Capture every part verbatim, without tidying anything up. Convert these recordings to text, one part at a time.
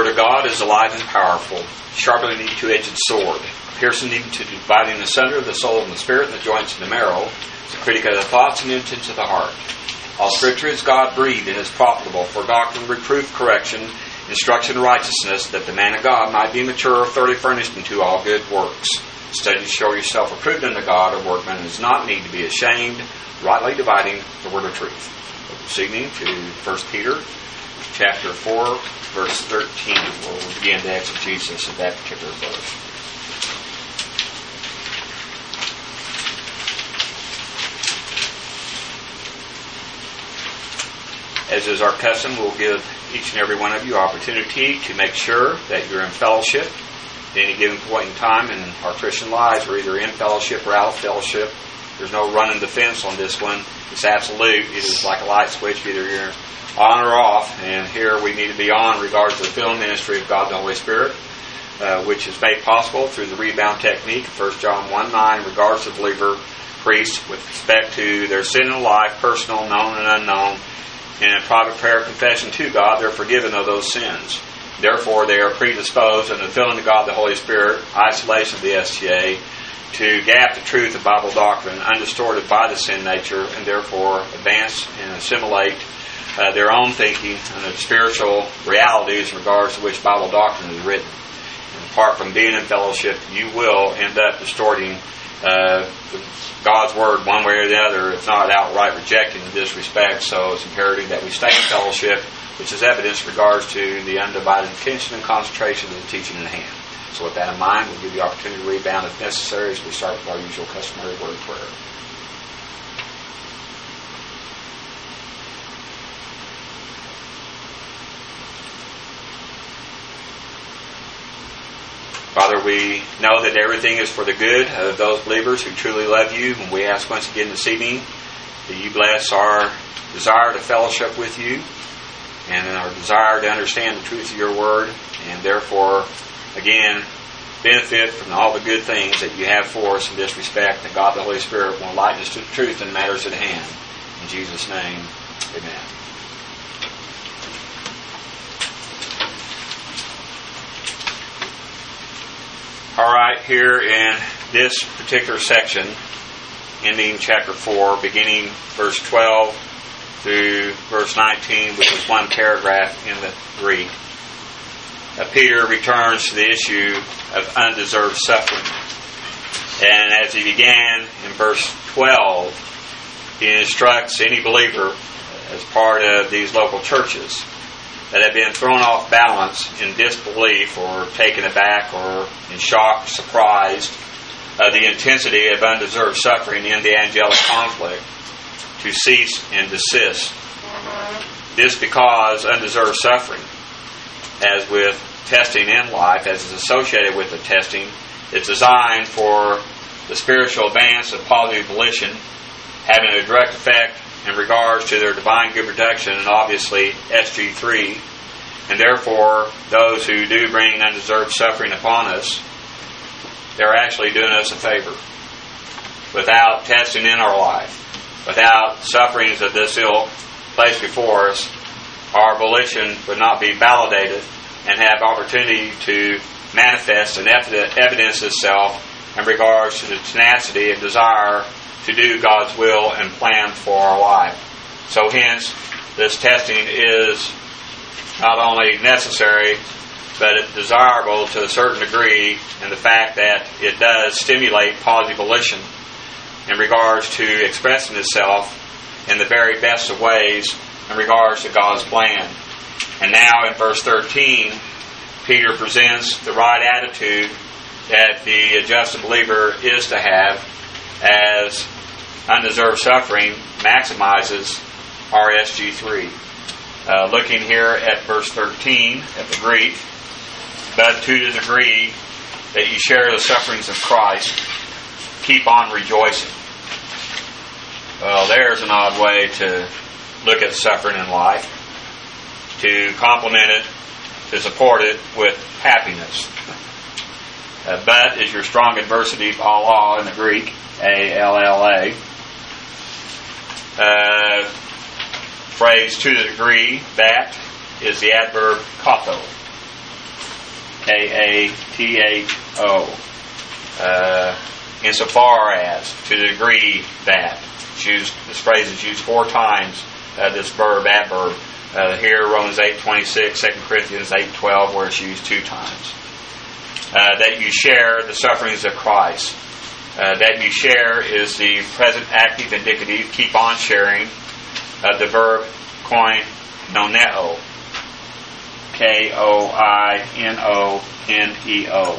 of God is alive and powerful, sharper than any two-edged sword, piercing even to dividing asunder the soul and the spirit and the joints and the marrow, is a critic of the thoughts and intents of the heart. All Scripture is God-breathed and is profitable for doctrine, reproof, correction, instruction in righteousness, that the man of God might be mature, thoroughly furnished unto all good works. Study to show yourself approved unto God, a workman who does not need to be ashamed, rightly dividing the word of truth. This evening to First Peter chapter four, verse thirteen. We'll begin the exegesis of that particular verse. As is our custom, we'll give each and every one of you opportunity to make sure that you're in fellowship. At any given point in time in our Christian lives, we're either in fellowship or out of fellowship. There's no running the fence on this one. It's absolute. It is like a light switch. Either you're on or off. And here we need to be on in regards to the filling ministry of God the Holy Spirit, uh, which is made possible through the rebound technique of First John one nine in regards to the believer priest with respect to their sin and life, personal, known and unknown. And in private prayer confession to God, they're forgiven of those sins. Therefore, they are predisposed in the filling of God the Holy Spirit, isolation of the S T A, to gap the truth of Bible doctrine, undistorted by the sin nature, and therefore advance and assimilate uh, their own thinking and the spiritual realities in regards to which Bible doctrine is written. And apart from being in fellowship, you will end up distorting uh, God's Word one way or the other, if not outright rejecting in this respect. So it's imperative that we stay in fellowship, which is evidence in regards to the undivided attention and concentration of the teaching in hand. So with that in mind, we'll give you the opportunity to rebound if necessary as we start with our usual customary word of prayer. Father, we know that everything is for the good of those believers who truly love you, and we ask once again this evening that you bless our desire to fellowship with you and our desire to understand the truth of your word, and therefore, again, benefit from all the good things that you have for us in this respect, that God the Holy Spirit will enlighten us to the truth in matters at hand. In Jesus' name, amen. All right, here in this particular section, ending chapter four, beginning verse twelve through verse nineteen, which is one paragraph in the Greek, uh, Peter returns to the issue of undeserved suffering. And as he began in verse twelve, he instructs any believer as part of these local churches that have been thrown off balance in disbelief or taken aback or in shock, surprised of the intensity of undeserved suffering in the angelic conflict, to cease and desist. This because undeserved suffering, as with testing in life, as is associated with the testing, is designed for the spiritual advance of positive volition, having a direct effect in regards to their divine good protection, and obviously S G three, and therefore those who do bring undeserved suffering upon us, they're actually doing us a favor. Without testing in our life, without sufferings of this ilk placed before us, our volition would not be validated and have opportunity to manifest and evidence itself in regards to the tenacity and desire to do God's will and plan for our life. So hence, this testing is not only necessary, but it's desirable to a certain degree in the fact that it does stimulate positive volition in regards to expressing itself in the very best of ways in regards to God's plan. And now in verse thirteen, Peter presents the right attitude that the adjusted believer is to have, as undeserved suffering maximizes our S G three. Uh, looking here at verse thirteen, at the Greek, but to the degree that you share the sufferings of Christ, keep on rejoicing. Well, there's an odd way to look at suffering in life, to complement it, to support it with happiness. Uh, but is your strong adversity, Allah in the Greek, A L L A. Uh, phrase to the degree that is the adverb katho. K A T H O. Uh, insofar as, to the degree that. It's used, this phrase is used four times, uh, this verb, adverb. Uh, here, Romans eight twenty-six, Second Corinthians eight twelve, where it's used two times. Uh, that you share the sufferings of Christ. Uh, that you share is the present active indicative, keep on sharing, uh, the verb koinoneo. K O I N O N E O.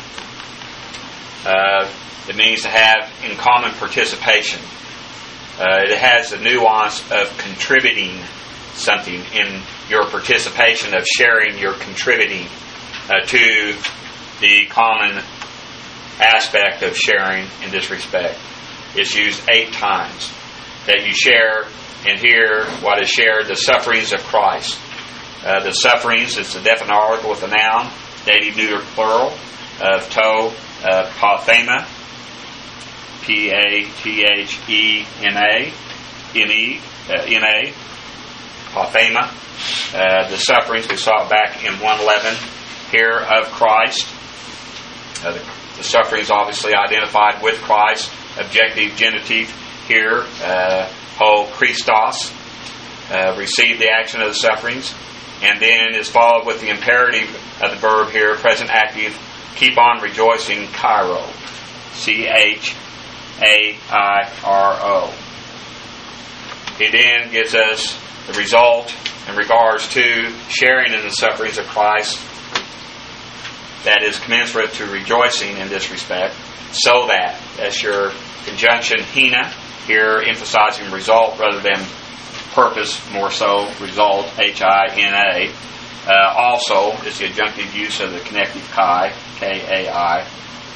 Uh, it means to have in common participation. Uh, it has the nuance of contributing something in your participation, of sharing, your contributing uh, to the common aspect of sharing in this respect. It's used eight times. That you share, and here what is shared, the sufferings of Christ. Uh, the sufferings is the definite article with the noun, dative neuter plural, of to, uh, pathema, P A T H E N A, N E, uh, N A, pathema. Uh, the sufferings, we saw it back in one eleven here of Christ. Uh, the, the sufferings obviously identified with Christ, objective genitive here, uh, ho Christos, uh, receive the action of the sufferings. And then is followed with the imperative of the verb here, present active, keep on rejoicing, Cairo. C H A I R O. He then gives us the result in regards to sharing in the sufferings of Christ that is commensurate to rejoicing in this respect, so that, that's your conjunction, hina, here emphasizing result rather than purpose, more so, result, H I N A. Uh, also is the adjunctive use of the connective kai, K A I.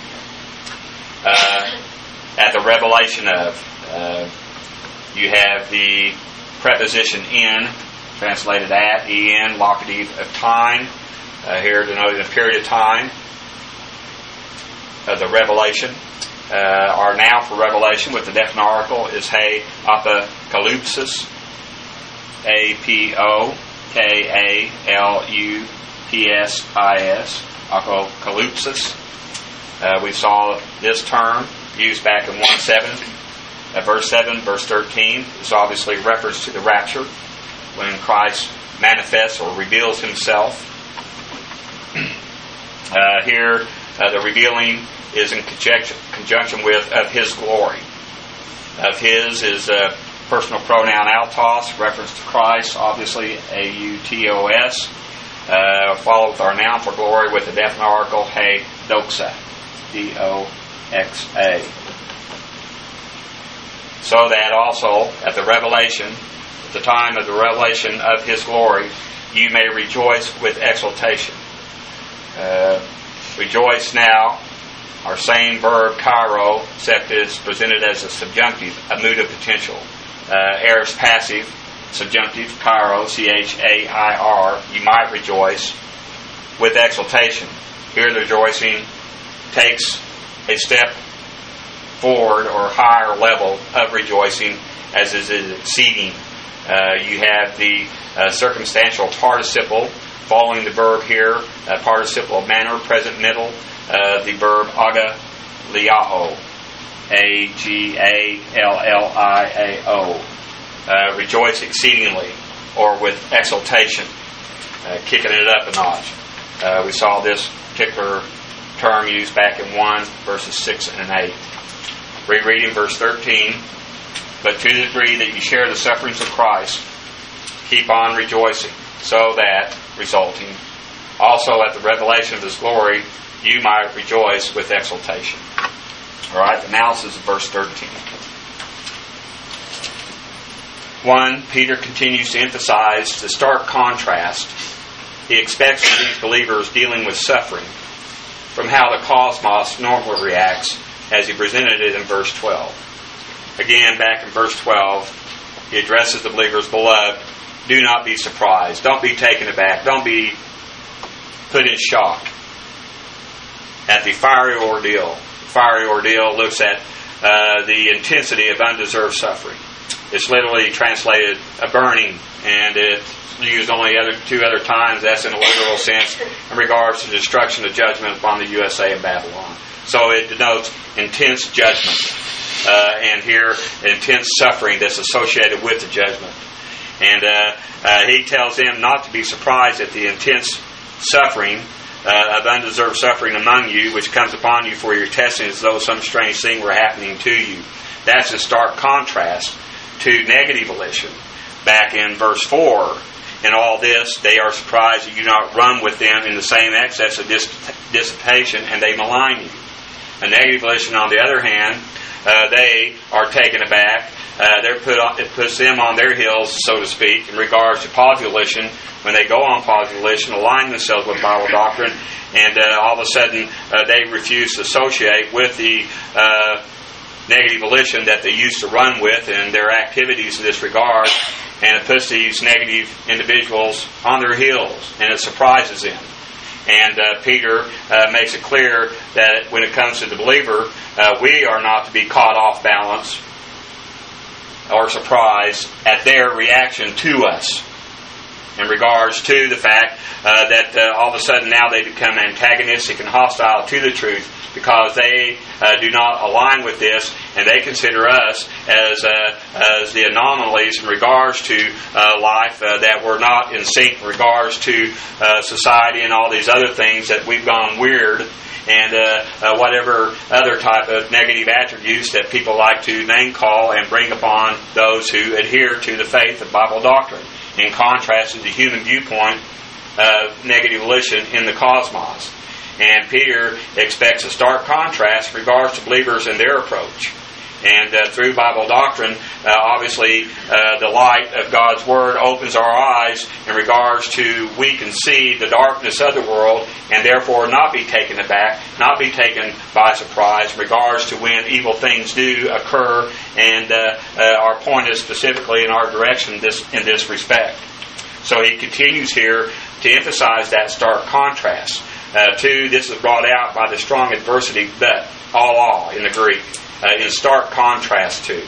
Uh, at the revelation of, uh, you have the preposition in, translated at, en, locative of time, uh, here denoting a period of time of the revelation. Uh, our noun for revelation with the definite article is he apocalypsis. A P O K A L U P S I S, apocalypsis. Uh, we saw this term used back in one seven, uh, verse seven, verse thirteen. It's obviously reference to the rapture, when Christ manifests or reveals himself. Uh, here, uh, the revealing is in conjunction, conjunction with of his glory. Of his is a uh, personal pronoun autos, reference to Christ, obviously A U T O S. Uh, followed with our noun for glory with the definite article, he doxa, D O X A. So that also, at the revelation, at the time of the revelation of his glory, you may rejoice with exultation. Uh, rejoice now, our same verb, kairo, except it is presented as a subjunctive, a mood of potential. Uh, aorist passive, subjunctive, kairo, C H A I R, you might rejoice with exultation. Here the rejoicing takes a step forward or higher level of rejoicing, as is exceeding. Uh, you have the uh, circumstantial participle following the verb here, uh, participle of manner, present middle, uh, the verb aga liao. A G A L L I A O. Uh, rejoice exceedingly, or with exultation, uh, kicking it up a notch. Uh, we saw this particular term used back in one, verses six and eight. Rereading verse thirteen. But to the degree that you share the sufferings of Christ, keep on rejoicing, so that, resulting, also at the revelation of his glory, you might rejoice with exultation. All right, analysis of verse thirteen. One, Peter continues to emphasize the stark contrast he expects from these believers dealing with suffering from how the cosmos normally reacts as he presented it in verse twelve. Again, back in verse twelve, he addresses the believers, beloved, do not be surprised. Don't be taken aback. Don't be put in shock at the fiery ordeal. Fiery ordeal looks at uh, the intensity of undeserved suffering. It's literally translated a burning, and it's used only other two other times. That's in a literal sense in regards to destruction of judgment upon the U S A and Babylon. So it denotes intense judgment, uh, and here intense suffering that's associated with the judgment. And uh, uh, he tells them not to be surprised at the intense suffering uh, of undeserved suffering among you, which comes upon you for your testing, as though some strange thing were happening to you. That's a stark contrast to negative volition. Back in verse four, in all this, they are surprised that you do not run with them in the same excess of dis- dissipation, and they malign you. A negative volition, on the other hand, uh, they are taken aback. Uh, they're put on, it puts them on their heels, so to speak, in regards to positive volition. When they go on positive volition, align themselves with Bible doctrine, and uh, all of a sudden uh, they refuse to associate with the uh, negative volition that they used to run with and their activities in this regard, and it puts these negative individuals on their heels, and it surprises them. And uh, Peter uh, makes it clear that when it comes to the believer, uh, we are not to be caught off balance or surprised at their reaction to us in regards to the fact uh, that uh, all of a sudden now they become antagonistic and hostile to the truth, because they uh, do not align with this, and they consider us as uh, as the anomalies in regards to uh, life, uh, that we're not in sync in regards to uh, society and all these other things, that we've gone weird, and uh, uh, whatever other type of negative attributes that people like to name call and bring upon those who adhere to the faith of Bible doctrine, in contrast to the human viewpoint of negative volition in the cosmos. And Peter expects a stark contrast in regards to believers and their approach. And uh, through Bible doctrine, uh, obviously, uh, the light of God's Word opens our eyes in regards to we can see the darkness of the world, and therefore not be taken aback, not be taken by surprise in regards to when evil things do occur, and uh, uh, are pointed specifically in our direction this, in this respect. So he continues here to emphasize that stark contrast. Uh, two, this is brought out by the strong adversity, but, all, all, in the Greek, uh, in stark contrast to.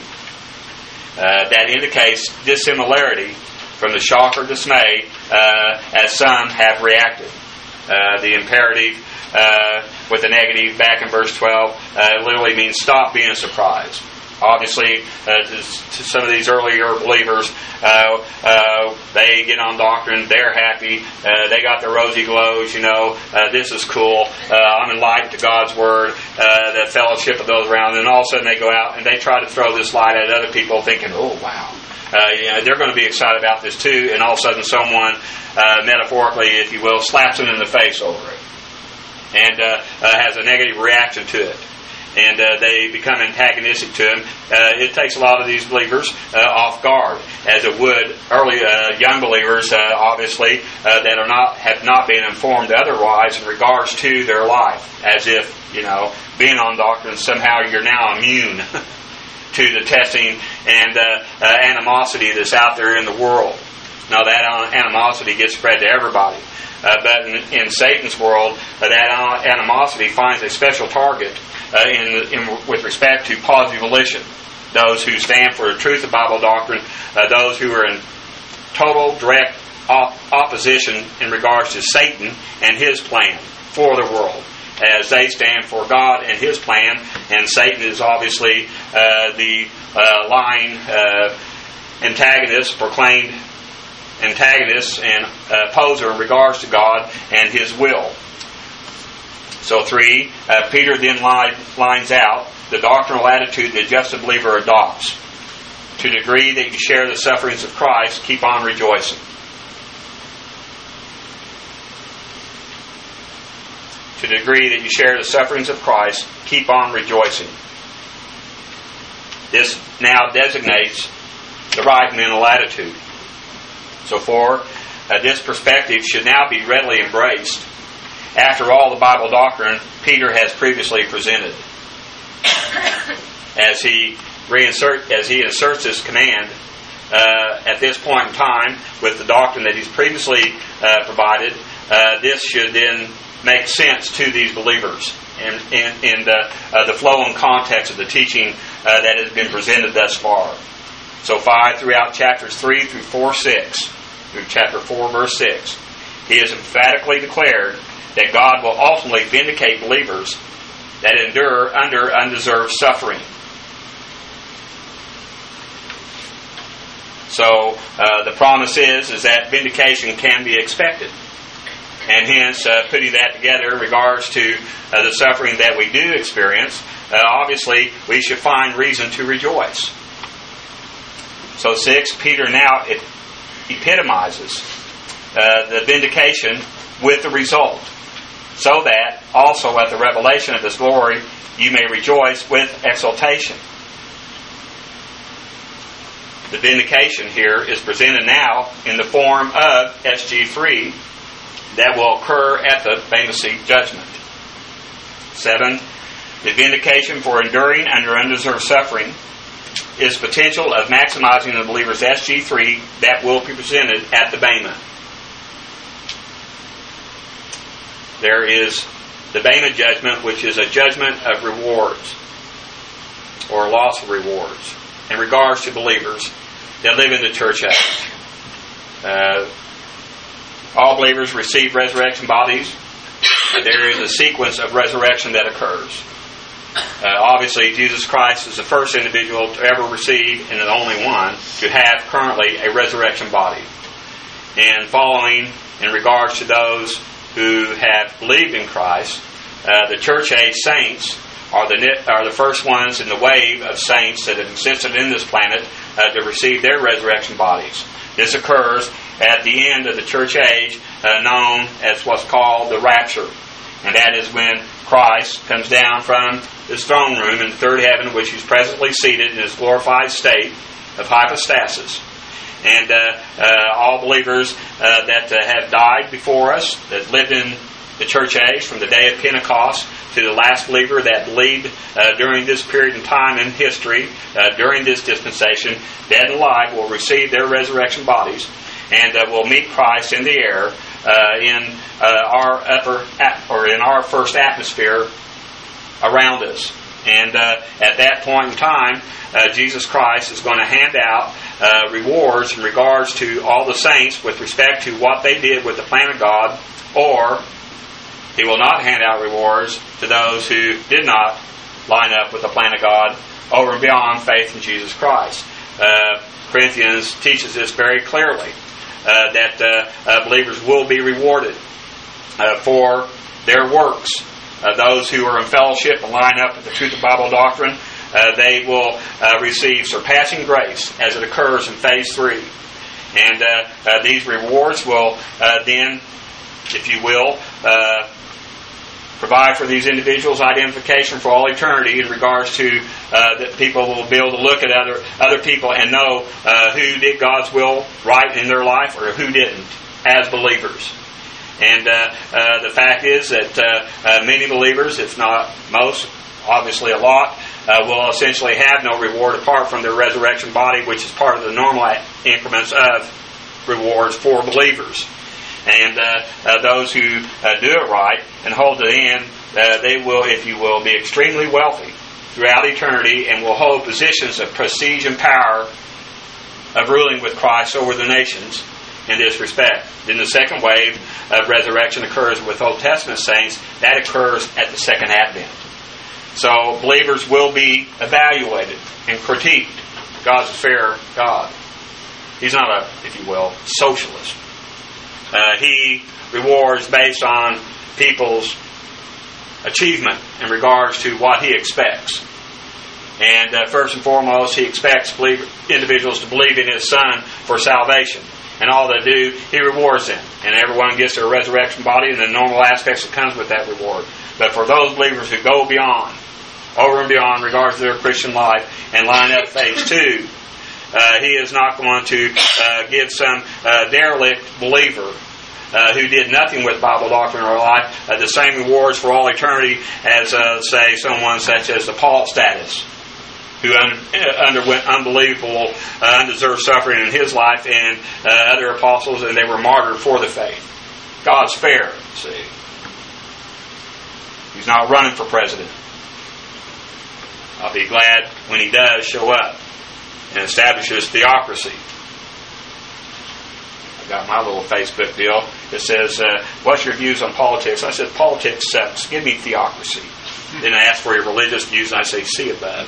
Uh, that indicates dissimilarity from the shock or dismay uh, as some have reacted. Uh, the imperative uh, with the negative back in verse twelve uh, literally means stop being surprised. Obviously, uh, to, to some of these earlier believers, uh, uh, they get on doctrine, they're happy, uh, they got their rosy glows, you know, uh, this is cool, uh, I'm enlightened to God's Word, uh, the fellowship of those around, and all of a sudden they go out and they try to throw this light at other people thinking, oh, wow. Uh, you know, they're going to be excited about this too, and all of a sudden someone, uh, metaphorically, if you will, slaps them in the face over it, and uh, uh, has a negative reaction to it. And uh, they become antagonistic to him. Uh, it takes a lot of these believers uh, off guard, as it would early uh, young believers, uh, obviously, uh, that are not have not been informed otherwise in regards to their life, as if, you know, being on doctrine somehow you're now immune to the testing and uh, uh, animosity that's out there in the world. Now that animosity gets spread to everybody. Uh, but in, in Satan's world, uh, that animosity finds a special target uh, in, in with respect to positive volition. Those who stand for the truth of Bible doctrine, uh, those who are in total, direct op- opposition in regards to Satan and his plan for the world, as they stand for God and His plan, and Satan is obviously uh, the uh, lying uh, antagonist, proclaimed antagonist and uh, opposer in regards to God and His will. So three, uh, Peter then li- lines out the doctrinal attitude that just a believer adopts. To the degree that you share the sufferings of Christ, keep on rejoicing. To the degree that you share the sufferings of Christ, keep on rejoicing. This now designates the right mental attitude. So four, uh, this perspective should now be readily embraced. After all the Bible doctrine Peter has previously presented. As he reinsert, as he inserts this command uh, at this point in time with the doctrine that he's previously uh, provided, uh, this should then make sense to these believers in, in, in the, uh, the flow and context of the teaching uh, that has been presented thus far. So far, throughout chapters three through four, six, through chapter four, verse six, he has emphatically declared that God will ultimately vindicate believers that endure under undeserved suffering. So uh, the promise is, is that vindication can be expected. And hence, uh, putting that together in regards to uh, the suffering that we do experience, uh, obviously we should find reason to rejoice. So six, Peter now it epitomizes uh, the vindication with the result, so that also at the revelation of His glory you may rejoice with exultation. The vindication here is presented now in the form of S G three that will occur at the Bema Seat judgment. Seven, the vindication for enduring under undeserved suffering is potential of maximizing the believer's S G three that will be presented at the Bema. There is the Bema judgment, which is a judgment of rewards or loss of rewards in regards to believers that live in the church age. Uh, all believers receive resurrection bodies. There is a sequence of resurrection that occurs. Uh, obviously, Jesus Christ is the first individual to ever receive, and the only one to have currently a resurrection body. And following, in regards to those who have believed in Christ, uh, the church age saints are the are the first ones in the wave of saints that have existed in this planet uh, to receive their resurrection bodies. This occurs at the end of the church age, uh, known as what's called the rapture. And that is when Christ comes down from His throne room in the third heaven, which He's presently seated in His glorified state of hypostasis. And uh, uh, all believers uh, that uh, have died before us, that lived in the church age from the day of Pentecost to the last believer that believed uh, during this period in time in history, uh, during this dispensation, dead and alive, will receive their resurrection bodies and uh, will meet Christ in the air uh, in uh, our upper at- or in our first atmosphere around us. And uh, at that point in time, uh, Jesus Christ is going to hand out uh, rewards in regards to all the saints with respect to what they did with the plan of God, or He will not hand out rewards to those who did not line up with the plan of God over and beyond faith in Jesus Christ. Uh, Corinthians teaches this very clearly, uh, that uh, uh, believers will be rewarded uh, for their works. Uh, those who are in fellowship and line up with the truth of Bible doctrine, uh, they will uh, receive surpassing grace as it occurs in phase three. And uh, uh, these rewards will uh, then, if you will, uh, provide for these individuals identification for all eternity in regards to uh, that people will be able to look at other other people and know uh, who did God's will right in their life or who didn't as believers. And uh, uh, the fact is that uh, uh, many believers, if not most, obviously a lot, uh, will essentially have no reward apart from their resurrection body, which is part of the normal increments of rewards for believers. And uh, uh, those who uh, do it right and hold to the end, uh, they will, if you will, be extremely wealthy throughout eternity and will hold positions of prestige and power of ruling with Christ over the nations in this respect. Then the second wave of resurrection occurs with Old Testament saints. That occurs at the second advent. So believers will be evaluated and critiqued. God's a fair God. He's not a, if you will, socialist. Uh, he rewards based on people's achievement in regards to what He expects. And uh, first and foremost, He expects believer, individuals to believe in His Son for salvation. And all they do, He rewards them. And everyone gets their resurrection body and the normal aspects that comes with that reward. But for those believers who go beyond, over and beyond in regards to their Christian life and line up phase two, uh, He is not going to uh, give some uh, derelict believer uh, who did nothing with Bible doctrine or life uh, the same rewards for all eternity as, uh, say, someone such as the Paul status, who un- underwent unbelievable, uh, undeserved suffering in his life, and uh, other apostles, and they were martyred for the faith. God's fair, see. He's not running for president. I'll be glad when He does show up. and establishes theocracy. I got my little Facebook deal. It says, uh, what's your views on politics? I said, politics sucks. Give me theocracy. Then I ask for your religious views, and I say, see above.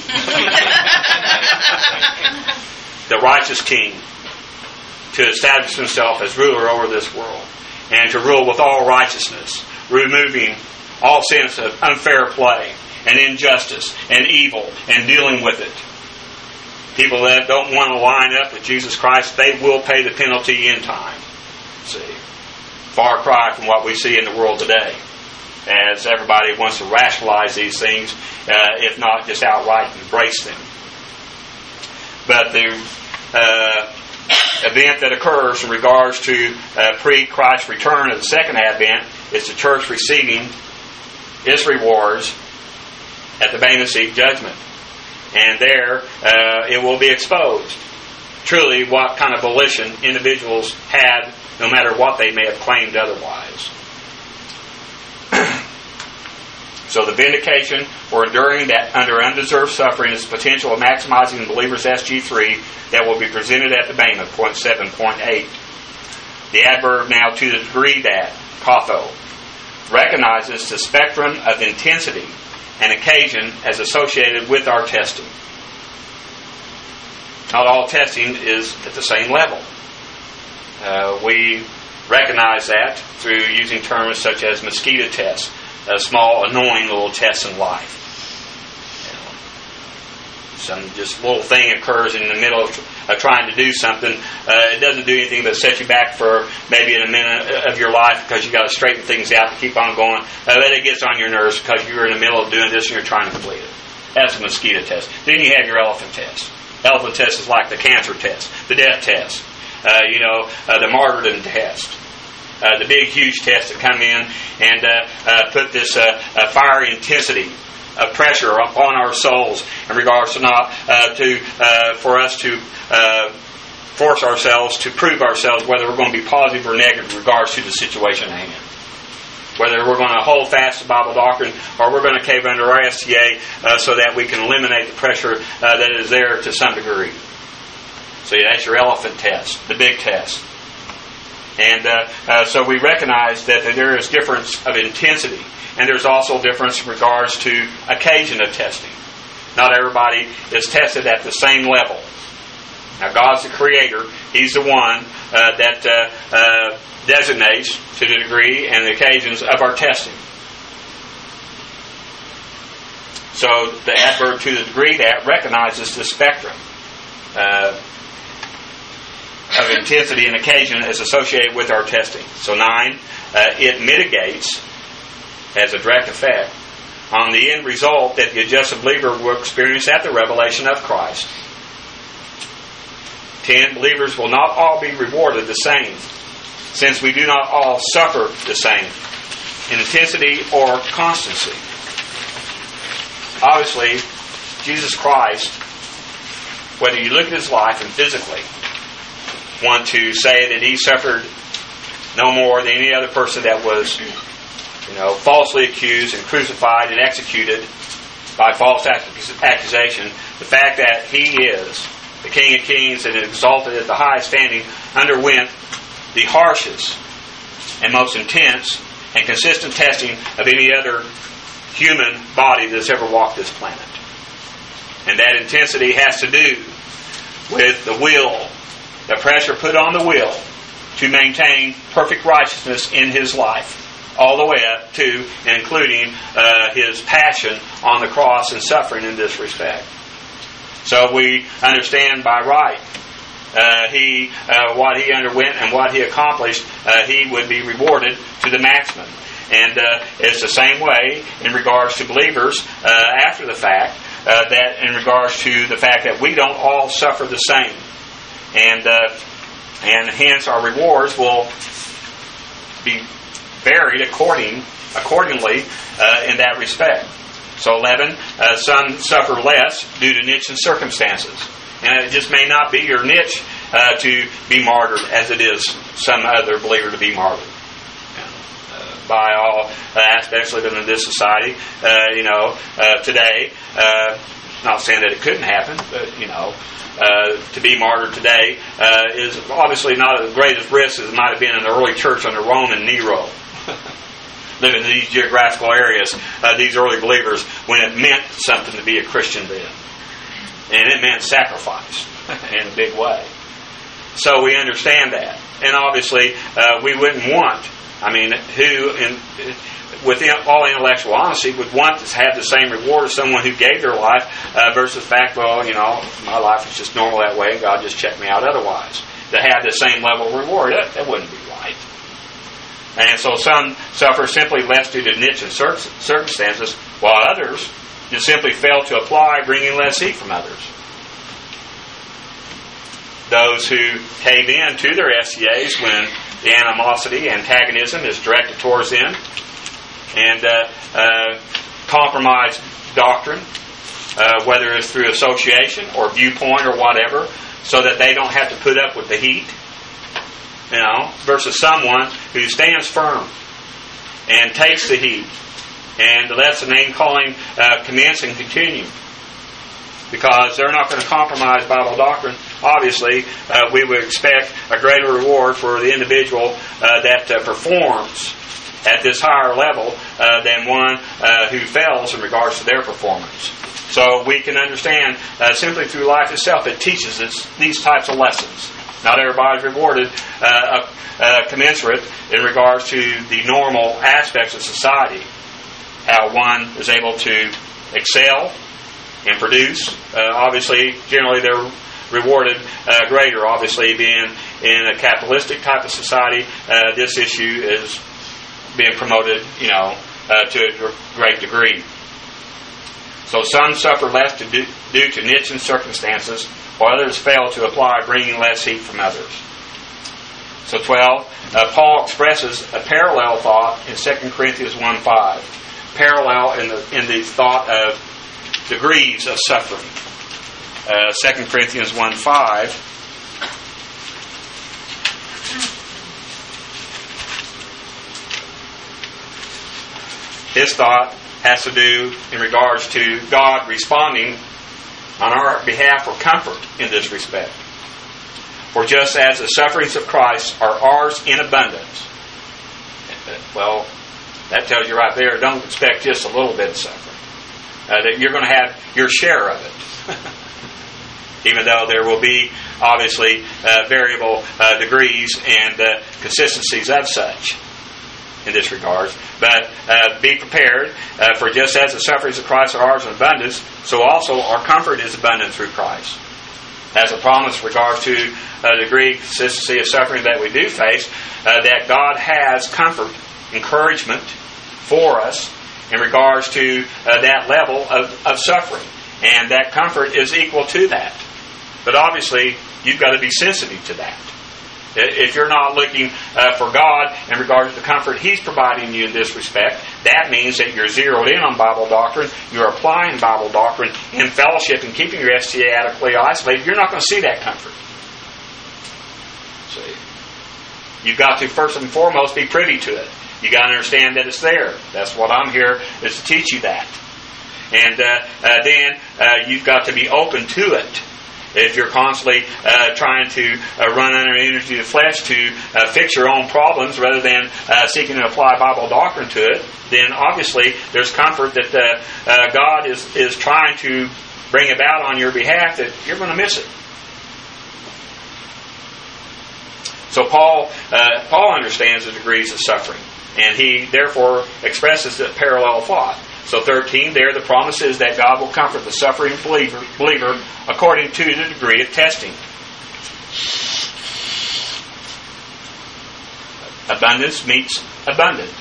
The righteous king, to establish himself as ruler over this world, and to rule with all righteousness, removing all sense of unfair play and injustice and evil and dealing with it. People that don't want to line up with Jesus Christ, they will pay the penalty in time. See, far cry from what we see in the world today, as everybody wants to rationalize these things, uh, if not just outright embrace them. But the uh, event that occurs in regards to uh, pre-Christ's return of the second advent is the church receiving its rewards at the Bema Seat judgment. And there uh, it will be exposed truly what kind of volition individuals had, no matter what they may have claimed otherwise. So the vindication for enduring that under undeserved suffering is the potential of maximizing the believer's S G three that will be presented at the Bema, point seven point eight. The adverb now, to the degree that, katho, recognizes the spectrum of intensity and occasion as associated with our testing. Not all testing is at the same level. Uh, we recognize that through using terms such as mosquito tests, a small, annoying little test in life. You know, some just little thing occurs in the middle of, of trying to do something. Uh, it doesn't do anything but set you back for maybe in a minute of your life because you got to straighten things out to keep on going. Uh, then it gets on your nerves because you're in the middle of doing this and you're trying to complete it. That's a mosquito test. Then you have your elephant test. Elephant test is like the cancer test, the death test, uh, you know, uh, the martyrdom test. Uh, the big, huge tests that come in and uh, uh, put this uh, uh, fiery intensity of pressure upon our souls in regards to not uh, to uh, for us to uh, force ourselves to prove ourselves whether we're going to be positive or negative in regards to the situation at hand. Whether we're going to hold fast to Bible doctrine or we're going to cave under our S T A uh, so that we can eliminate the pressure uh, that is there to some degree. So yeah, that's your elephant test, the big test. And uh, uh, so we recognize that there is difference of intensity, and there's also difference in regards to occasion of testing. Not everybody is tested at the same level. Now, God's the Creator. He's the one uh, that uh, uh, designates to the degree and the occasions of our testing. So the adverb to the degree that recognizes the spectrum Uh, of intensity and occasion is associated with our testing. So nine, uh, it mitigates as a direct effect on the end result that the adjusted believer will experience at the revelation of Christ. Ten, believers will not all be rewarded the same, since we do not all suffer the same in intensity or constancy. Obviously, Jesus Christ, whether you look at his life and physically, want to say that he suffered no more than any other person that was, you know, falsely accused and crucified and executed by false accusation. The fact that he is the King of Kings and exalted at the highest standing underwent the harshest and most intense and consistent testing of any other human body that's ever walked this planet. And that intensity has to do with the will, the pressure put on the will to maintain perfect righteousness in his life, all the way up to and including uh, his passion on the cross and suffering in this respect. So we understand by right uh, he uh, what he underwent and what he accomplished, uh, he would be rewarded to the maximum. And uh, it's the same way in regards to believers uh, after the fact, uh, that in regards to the fact that we don't all suffer the same. And uh, and hence our rewards will be varied according accordingly uh, in that respect. So eleven, uh, some suffer less due to niche and circumstances. And it just may not be your niche uh, to be martyred as it is some other believer to be martyred. Uh, by all aspects living in this society, uh, you know, uh, today, uh, not saying that it couldn't happen, but, you know, uh, to be martyred today uh, is obviously not as great as risk as it might have been in the early church under Rome and Nero. Living in these geographical areas, uh, these early believers, when it meant something to be a Christian then. And it meant sacrifice in a big way. So we understand that. And obviously, uh, we wouldn't want, I mean, who, in, with all intellectual honesty, would want to have the same reward as someone who gave their life uh, versus the fact, well, you know, my life is just normal that way and God just checked me out otherwise. To have the same level of reward, that, that wouldn't be right. And so some suffer simply less due to niche and circumstances, while others just simply fail to apply, bringing less heat from others. Those who cave in to their S C As when the animosity, antagonism is directed towards them, and uh, uh, compromise doctrine, uh, whether it's through association or viewpoint or whatever, so that they don't have to put up with the heat. You know, versus someone who stands firm and takes the heat and lets the name calling uh, commence and continue, because they're not going to compromise Bible doctrine. Obviously, uh, we would expect a greater reward for the individual uh, that uh, performs at this higher level uh, than one uh, who fails in regards to their performance. So we can understand uh, simply through life itself, it teaches us these types of lessons. Not everybody's rewarded uh, uh, commensurate in regards to the normal aspects of society. How one is able to excel and produce. Uh, obviously, generally they're rewarded uh, greater. Obviously, being in a capitalistic type of society, uh, this issue is being promoted, you know, uh, to a great degree. So some suffer less to do, due to niche and circumstances, while others fail to apply, bringing less heat from others. So twelve, uh, Paul expresses a parallel thought in Second Corinthians one five. Parallel in the in the thought of degrees of suffering. Uh, Second Corinthians one five. His thought has to do in regards to God responding on our behalf for comfort in this respect. For just as the sufferings of Christ are ours in abundance, well, that tells you right there, don't expect just a little bit of suffering. Uh, that you're going to have your share of it. Even though there will be, obviously, uh, variable uh, degrees and uh, consistencies of such in this regard. But uh, be prepared, uh, for just as the sufferings of Christ are ours in abundance, so also our comfort is abundant through Christ. As a promise in regards to a degree, consistency of suffering that we do face, uh, that God has comfort, encouragement for us in regards to uh, that level of, of suffering. And that comfort is equal to that. But obviously, you've got to be sensitive to that. If you're not looking uh, for God in regards to the comfort He's providing you in this respect, that means that you're zeroed in on Bible doctrine, you're applying Bible doctrine in fellowship and keeping your S T A adequately isolated, you're not going to see that comfort. See? You've got to first and foremost be privy to it. You've got to understand that it's there. That's what I'm here, is to teach you that. And uh, uh, then uh, you've got to be open to it. If you're constantly uh, trying to uh, run under the energy of the flesh to uh, fix your own problems rather than uh, seeking to apply Bible doctrine to it, then obviously there's comfort that uh, uh, God is, is trying to bring about on your behalf that you're going to miss it. So Paul uh, Paul understands the degrees of suffering, and he therefore expresses the parallel thought. So thirteen, there the promise is that God will comfort the suffering believer, believer according to the degree of testing. Abundance meets abundant.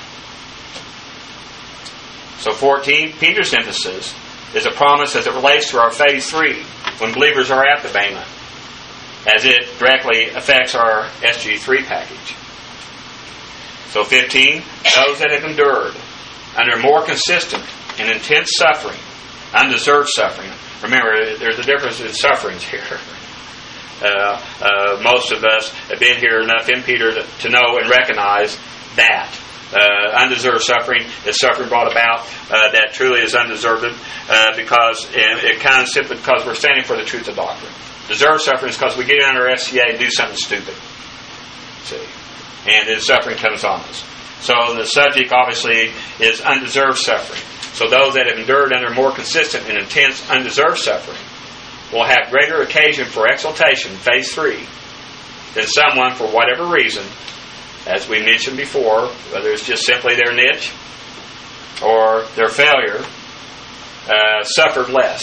So fourteen, Peter's emphasis is a promise as it relates to our phase three, when believers are at the Bema, as it directly affects our S G three package. So fifteen, those that have endured under more consistent and intense suffering, undeserved suffering. Remember, there's a difference in sufferings here. Uh, uh, most of us have been here enough in Peter to, to know and recognize that. Uh, undeserved suffering is suffering brought about uh, that truly is undeserved uh, because it, it comes simply because we're standing for the truth of doctrine. Deserve suffering is because we get under S C A and do something stupid. See? And then suffering comes on us. So the subject obviously is undeserved suffering. So those that have endured under more consistent and intense undeserved suffering will have greater occasion for exaltation, phase three, than someone for whatever reason, as we mentioned before, whether it's just simply their niche or their failure, uh, suffered less.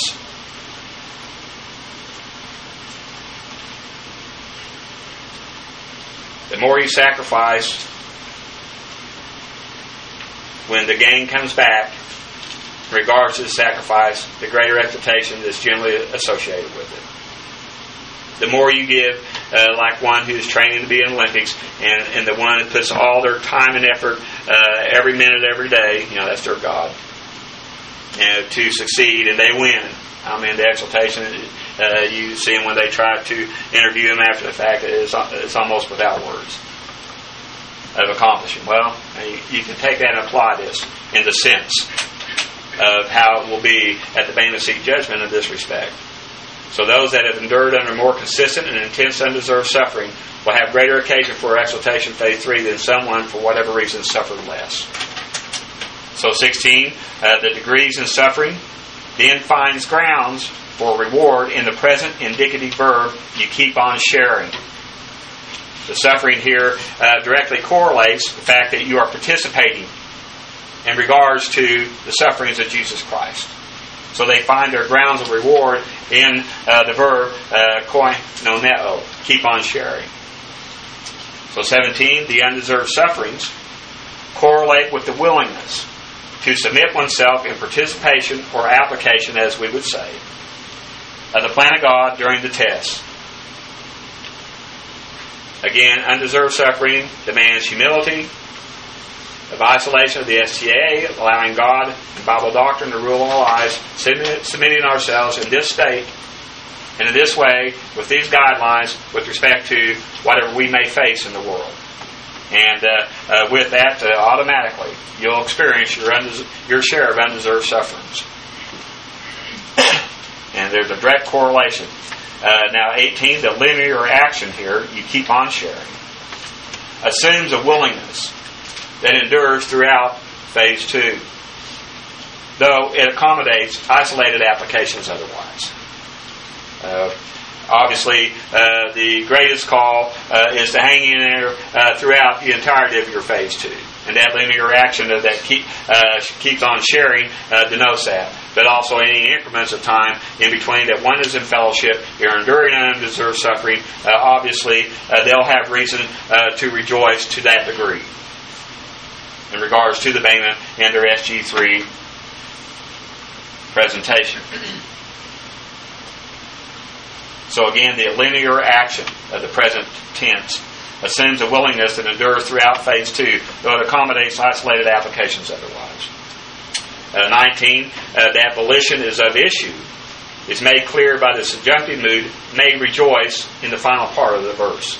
The more you sacrifice, when the gain comes back, in regards to the sacrifice, the greater exaltation that's generally associated with it. The more you give, uh, like one who's training to be in Olympics, and, and the one that puts all their time and effort uh, every minute, every day, you know, that's their God, and to succeed, and they win. I mean, the exaltation, uh, you see them when they try to interview them after the fact, it's, it's almost without words of accomplishing. Well, you, you can take that and apply this in the sense of how it will be at the Bema Seat judgment in this respect. So those that have endured under more consistent and intense undeserved suffering will have greater occasion for exaltation, phase three, than someone, for whatever reason, suffered less. So sixteen, uh, the degrees in suffering then finds grounds for reward in the present indicative verb, you keep on sharing. The suffering here uh, directly correlates the fact that you are participating in regards to the sufferings of Jesus Christ. So they find their grounds of reward in uh, the verb uh, koinoneo, keep on sharing. So seventeen, the undeserved sufferings correlate with the willingness to submit oneself in participation or application, as we would say, of the plan of God during the test. Again, undeserved suffering demands humility, of isolation of the S T A, allowing God and Bible doctrine to rule our lives, submitting ourselves in this state and in this way, with these guidelines, with respect to whatever we may face in the world. And uh, uh, with that, uh, automatically, you'll experience your, undes- your share of undeserved sufferings. And there's a direct correlation. Uh, now, eighteen, the linear action here, you keep on sharing, assumes a willingness that endures throughout phase two, though it accommodates isolated applications otherwise. Uh, obviously, uh, the greatest call uh, is to hang in there uh, throughout the entirety of your phase two. And that linear action of that keep, uh, keeps on sharing uh, denotes that. But also any increments of time in between that one is in fellowship, you're enduring undeserved suffering, uh, obviously uh, they'll have reason uh, to rejoice to that degree in regards to the Bema and their S G three presentation. So again, the linear action of the present tense assumes a willingness that endures throughout phase two, though it accommodates isolated applications otherwise. Uh, nineteen, uh, that volition is of issue is made clear by the subjunctive mood, may rejoice, in the final part of the verse.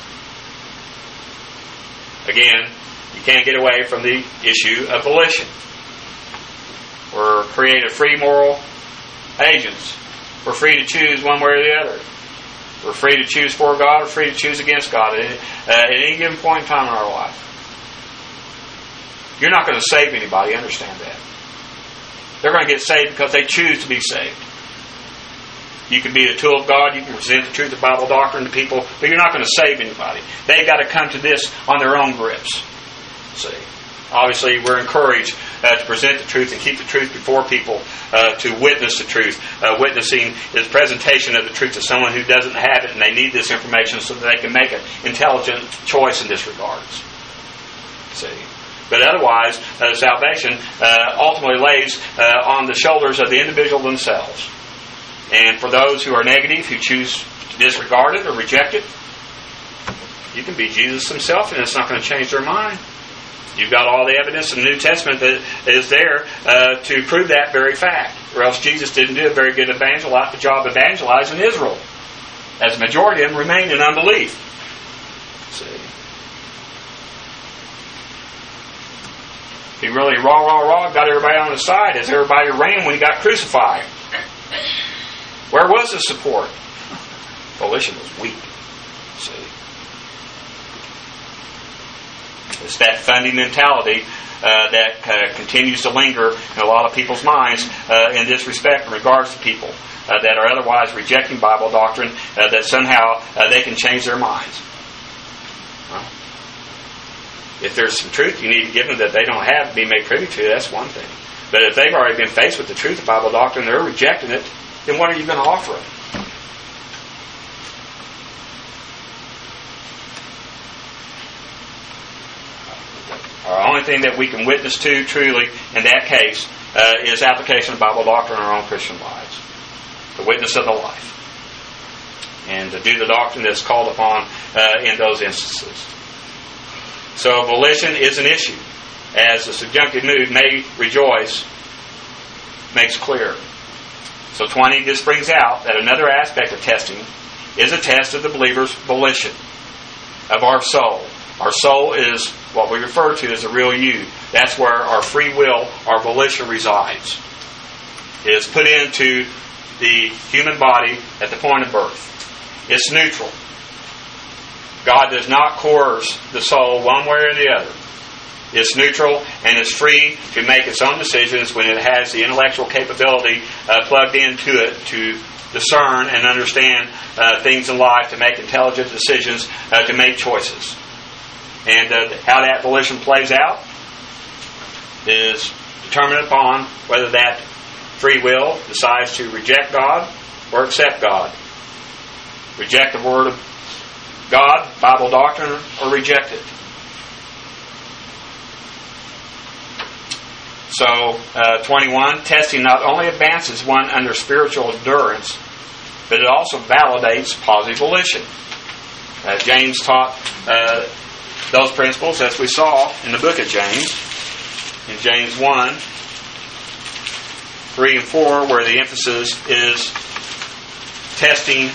Again, you can't get away from the issue of volition. We're created free moral agents. We're free to choose one way or the other. We're free to choose for God or free to choose against God at any, uh, at any given point in time in our life. You're not going to save anybody, understand that. They're going to get saved because they choose to be saved. You can be the tool of God, you can present the truth of Bible doctrine to people, but you're not going to save anybody. They've got to come to this on their own grips. See? Obviously, we're encouraged uh, to present the truth and keep the truth before people, uh, to witness the truth. Uh, witnessing is presentation of the truth to someone who doesn't have it, and they need this information so that they can make an intelligent choice in this regards. See? But otherwise, uh, salvation uh, ultimately lays uh, on the shoulders of the individual themselves. And for those who are negative, who choose to disregard it or reject it, you can be Jesus himself, and it's not going to change their mind. You've got all the evidence in the New Testament that is there uh, to prove that very fact. Or else Jesus didn't do a very good evangel- job evangelizing Israel, as the majority of them remained in unbelief. See? He really raw, raw, raw got everybody on his side as everybody ran when he got crucified. Where was the support? volition was weak. See? It's that funding mentality uh, that uh, continues to linger in a lot of people's minds uh, in this respect in regards to people uh, that are otherwise rejecting Bible doctrine, uh, that somehow uh, they can change their minds. Well, if there's some truth you need to give them that they don't have to be made privy to, that's one thing. But if they've already been faced with the truth of Bible doctrine, they're rejecting it, then what are you going to offer them? Our only thing that we can witness to truly in that case uh, is application of Bible doctrine in our own Christian lives. The witness of the life. And to do the doctrine that's called upon uh, in those instances. So volition is an issue. As the subjunctive mood, may rejoice, makes clear. So twenty, this brings out that another aspect of testing is a test of the believer's volition, of our soul. Our soul is what we refer to as the real you. That's where our free will, our volition resides. It is put into the human body at the point of birth. It's neutral. God does not coerce the soul one way or the other. It's neutral and it's free to make its own decisions when it has the intellectual capability uh, plugged into it to discern and understand uh, things in life, to make intelligent decisions, uh, to make choices. And uh, how that volition plays out is determined upon whether that free will decides to reject God or accept God. Reject the Word of God, Bible doctrine, or reject it. So, uh, twenty-one, testing not only advances one under spiritual endurance, but it also validates positive volition. Uh, James taught uh, those principles, as we saw in the book of James, in James one, three and four, where the emphasis is testing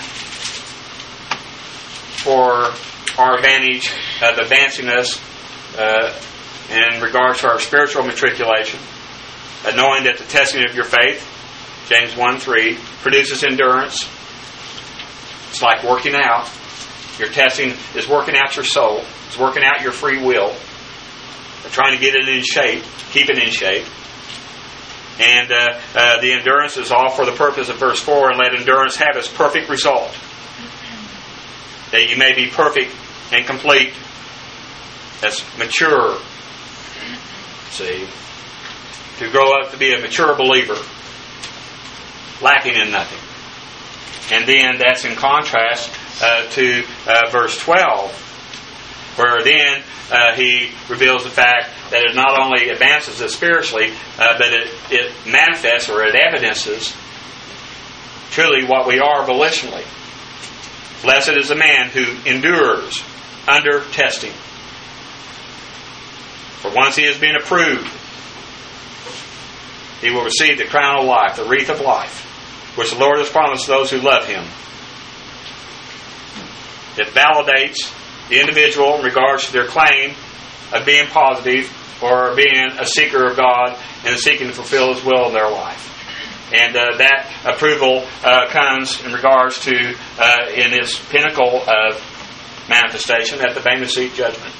for our advantage of advancing us uh, in regards to our spiritual matriculation, uh, knowing that the testing of your faith, James one three, produces endurance. It's like working out. Your testing is working out your soul. It's working out your free will. Trying to get it in shape, keep it in shape. And uh, uh, the endurance is all for the purpose of verse four, and let endurance have its perfect result, that you may be perfect and complete, as mature. See, to grow up to be a mature believer, lacking in nothing. And then that's in contrast uh, to uh, verse twelve, where then uh, he reveals the fact that it not only advances us spiritually, uh, but it, it manifests or it evidences truly what we are volitionally. Blessed is the man who endures under testing. For once he has been approved, he will receive the crown of life, the wreath of life, which the Lord has promised those who love Him. It validates the individual in regards to their claim of being positive or being a seeker of God and seeking to fulfill His will in their life. And uh, that approval uh, comes in regards to, uh, in its pinnacle of manifestation, at the Bema Seat judgment.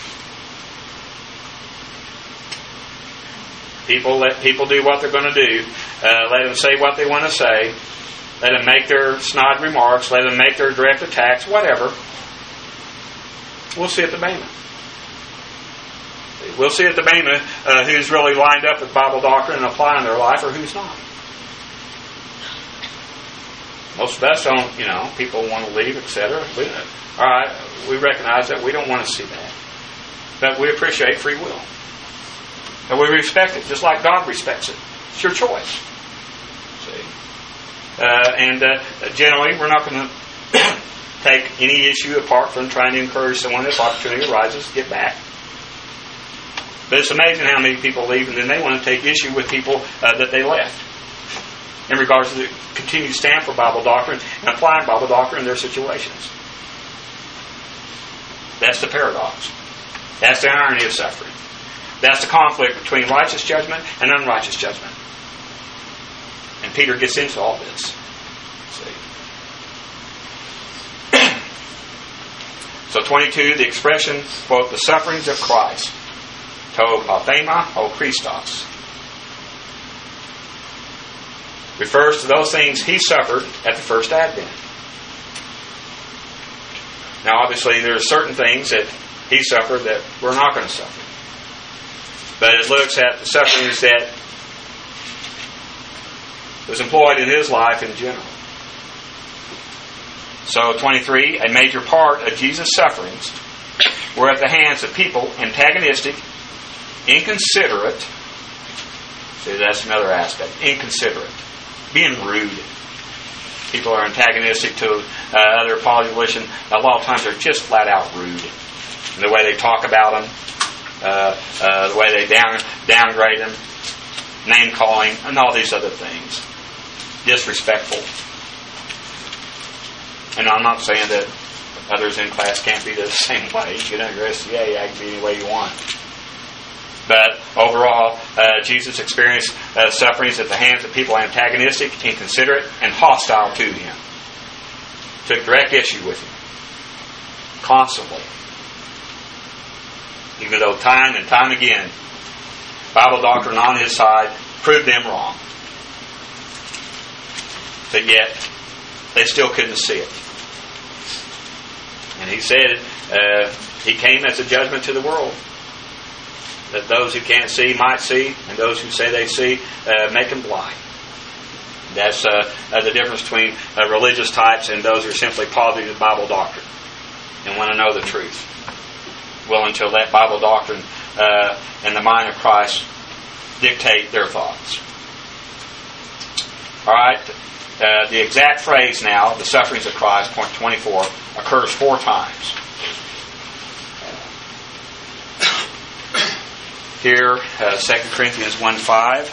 People let people do what they're going to do. Uh, let them say what they want to say. Let them make their snide remarks. Let them make their direct attacks. Whatever. We'll see at the Bema. We'll see at the Bema uh, who's really lined up with Bible doctrine and applying their life, or who's not. Most of us don't, you know, people want to leave, et cetera. All right, we recognize that. We don't want to see that. But we appreciate free will. And we respect it, just like God respects it. It's your choice. See? Uh, and uh, generally, we're not going to take any issue apart from trying to encourage someone if opportunity arises to get back. But it's amazing how many people leave and then they want to take issue with people uh, that they left in regards to the continued stand for Bible doctrine and applying Bible doctrine in their situations. That's the paradox. That's the irony of suffering. That's the conflict between righteous judgment and unrighteous judgment. And Peter gets into all this. See? So twenty-two, the expression, quote, the sufferings of Christ, to pathema o Christos, refers to those things he suffered at the first advent. Now obviously there are certain things that he suffered that we're not going to suffer. But it looks at the sufferings that was employed in his life in general. So twenty-three, a major part of Jesus' sufferings were at the hands of people antagonistic, inconsiderate. See, that's another aspect. Inconsiderate. Being rude. People are antagonistic to uh, other population. A lot of times they're just flat out rude. And the way they talk about them, uh, uh, the way they down downgrade them, name calling, and all these other things. Disrespectful. And I'm not saying that others in class can't be the same way. You can address, yeah, yeah, you can be any way you want. But overall, uh, Jesus experienced uh, sufferings at the hands of people antagonistic, inconsiderate, and hostile to him. Took direct issue with him. Constantly. Even though time and time again, Bible doctrine on his side proved them wrong. But yet, they still couldn't see it. And he said, uh, he came as a judgment to the world. That those who can't see might see, and those who say they see, uh, make them blind. That's uh, uh, the difference between uh, religious types and those who are simply positive Bible doctrine and want to know the truth. Willing to let Bible doctrine uh, and the mind of Christ dictate their thoughts. All right. Uh, the exact phrase now, the sufferings of Christ, point twenty-four, occurs four times. Here, uh, Second Corinthians one five.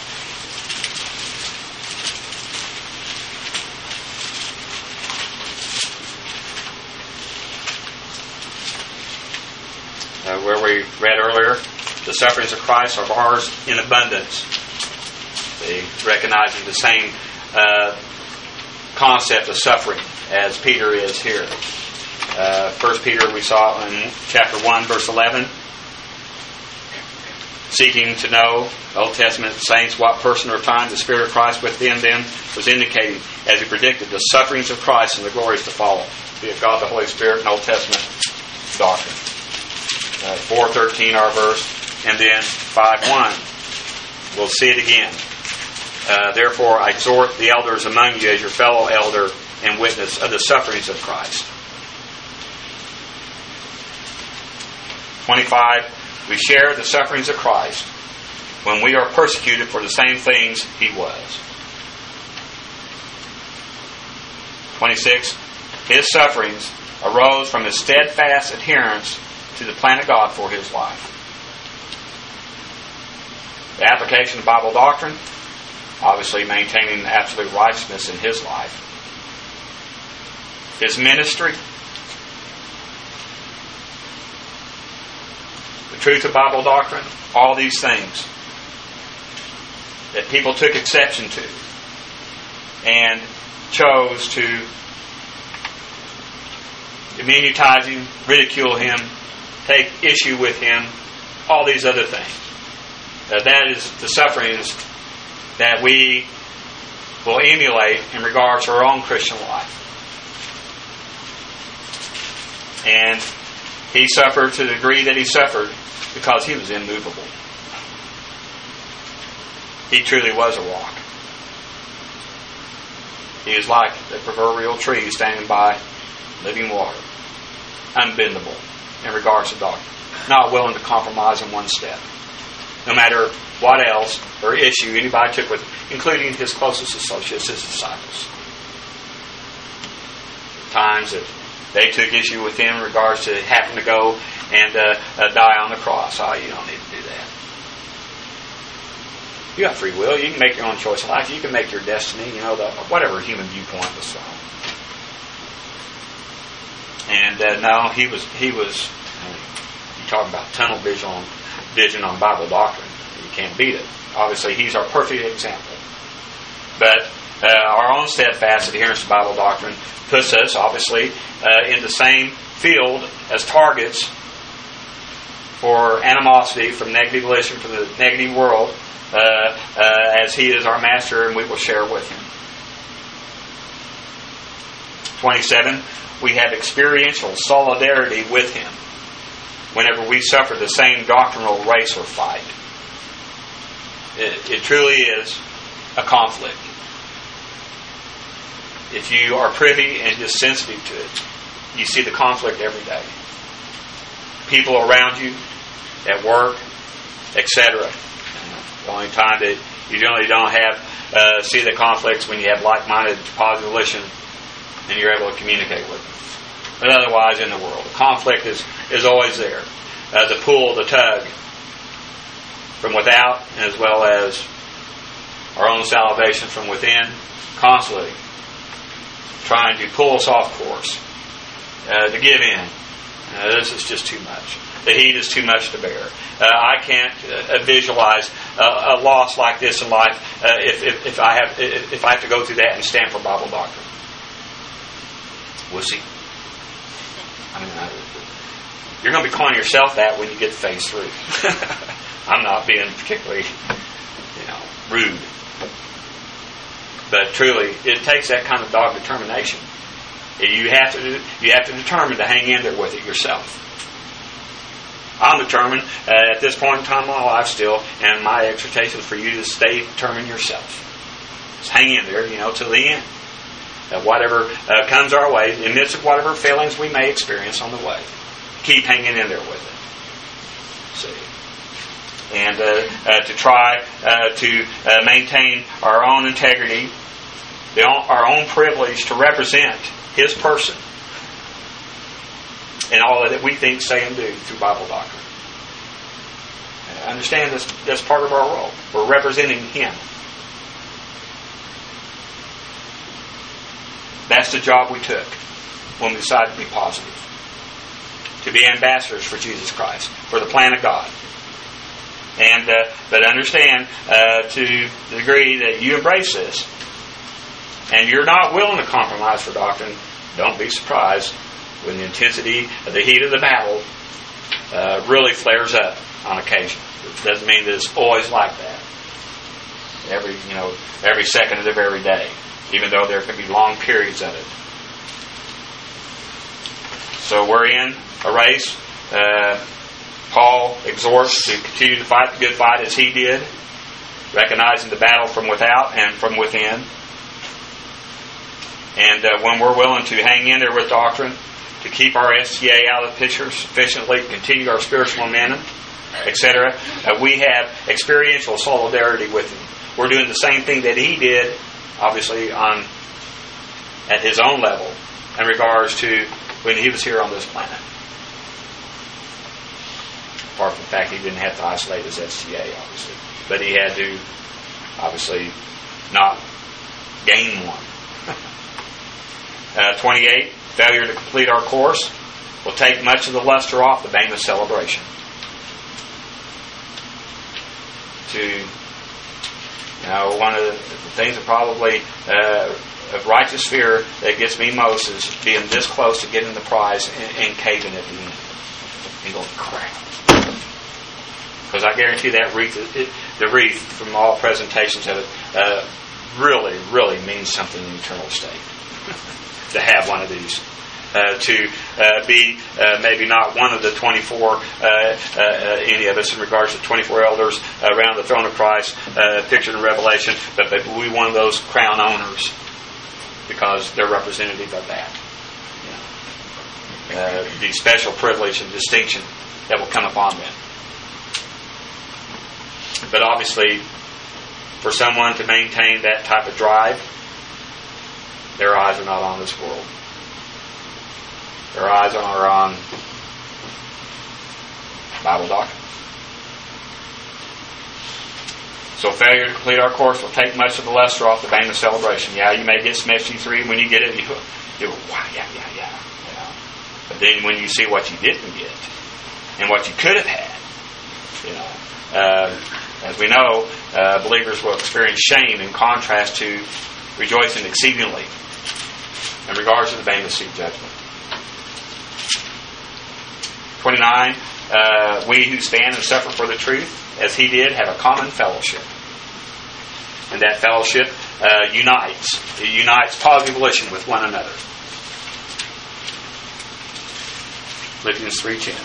Uh, where we read earlier, the sufferings of Christ are ours in abundance. They recognizing the same uh, concept of suffering as Peter is here. Uh, First Peter we saw in chapter one, verse eleven. Seeking to know, Old Testament saints, what person or time the Spirit of Christ within them was indicating as he predicted the sufferings of Christ and the glories to follow. Be it God the Holy Spirit and Old Testament doctrine. Uh, four thirteen our verse, and then five one. We'll see it again. Uh, Therefore I exhort the elders among you as your fellow elder and witness of the sufferings of Christ. twenty-five. We share the sufferings of Christ when we are persecuted for the same things he was. twenty-six. His sufferings arose from his steadfast adherence to the plan of God for his life. The application of Bible doctrine, obviously maintaining absolute righteousness in his life. His ministry, the truth of Bible doctrine, all these things that people took exception to and chose to diminutize him, ridicule him, take issue with him, all these other things. Uh, that is the sufferings that we will emulate in regards to our own Christian life. And he suffered to the degree that he suffered because he was immovable. He truly was a rock. He is like the proverbial tree standing by living water. Unbendable in regards to doctrine. Not willing to compromise in one step. No matter what else or issue anybody took with him, including his closest associates, his disciples. Times that they took issue with him in regards to having to go and uh, uh, die on the cross. Oh, you don't need to do that. You have free will. You can make your own choice in life. You can make your destiny, you know, the, whatever human viewpoint was from. And uh, no, he was, he was, I mean, you talk about tunnel vision on, vision on Bible doctrine. You can't beat it. Obviously, he's our perfect example. But Uh, our own steadfast adherence to Bible doctrine puts us, obviously, uh, in the same field as targets for animosity from negative volition, from the negative world, uh, uh, as He is our Master, and we will share with Him. twenty-seven, we have experiential solidarity with Him whenever we suffer the same doctrinal race or fight. It, it truly is a conflict. If you are privy and just sensitive to it, you see the conflict every day. People around you, at work, et cetera. The only time that you generally don't have uh, see the conflicts when you have like-minded, positive volition, and you're able to communicate with them. But otherwise, in the world, the conflict is is always there. Uh, the pull, the tug, from without, as well as our own salvation from within, constantly trying to pull us off course, uh, to give in. Uh, this is just too much. The heat is too much to bear. Uh, I can't uh, visualize uh, a loss like this in life uh, if, if, if I have if, if I have to go through that and stand for Bible doctrine. We'll see. I mean, I, you're going to be calling yourself that when you get to phase three. I'm not being particularly, you know, rude. But truly, it takes that kind of dogged determination. You have to you have to determine to hang in there with it yourself. I'm determined uh, at this point in time in my life still, and my exhortation is for you to stay determined yourself. Just hang in there, you know, till the end. Uh, whatever uh, comes our way, in the midst of whatever failings we may experience on the way, keep hanging in there with it. See. And uh, uh, to try uh, to uh, maintain our own integrity, the own, our own privilege to represent His person in all that we think, say, and do through Bible doctrine. Uh, understand this, that's part of our role. We're representing Him. That's the job we took when we decided to be positive. To be ambassadors for Jesus Christ, for the plan of God. And uh, but understand uh, to the degree that you embrace this, and you're not willing to compromise for doctrine, don't be surprised when the intensity of the heat of the battle uh, really flares up on occasion. It doesn't mean that it's always like that. Every you know every second of every day, even though there can be long periods of it. So we're in a race. Uh, Paul exhorts to continue to fight the good fight as he did, recognizing the battle from without and from within. And uh, when we're willing to hang in there with doctrine, to keep our S T A out of the picture sufficiently, continue our spiritual momentum, et cetera, uh, we have experiential solidarity with him. We're doing the same thing that he did, obviously, on at his own level, in regards to when he was here on this planet. Apart from the fact he didn't have to isolate his S T A, obviously. But he had to, obviously, not gain one. uh, twenty-eight, failure to complete our course will take much of the luster off the Bema celebration. To, you know, one of the things that probably uh, of righteous fear that gets me most is being this close to getting the prize and, and caving at the end. And going, crap. Because I guarantee that wreath, it, the wreath from all presentations of it, uh, really, really means something in the eternal state. To have one of these. Uh, to uh, be uh, maybe not one of the twenty-four, uh, uh, uh, any of us in regards to twenty-four elders around the throne of Christ, uh, pictured in Revelation, but, but we one of those crown owners because they're representative of that. You know, uh, the special privilege and distinction that will come upon them. But obviously, for someone to maintain that type of drive, their eyes are not on this world. Their eyes are on Bible doctrine. So failure to complete our course will take much of the luster off the Bema celebration. Yeah, you may get some S G three when you get it. You you go, wow, yeah, yeah, yeah. yeah. But then when you see what you didn't get and what you could have had, you know, uh, as we know, uh, believers will experience shame in contrast to rejoicing exceedingly in regards to the Bema Seat judgment. twenty-nine, uh, we who stand and suffer for the truth, as he did, have a common fellowship. And that fellowship uh, unites. It unites positive volition with one another. Philippians three ten.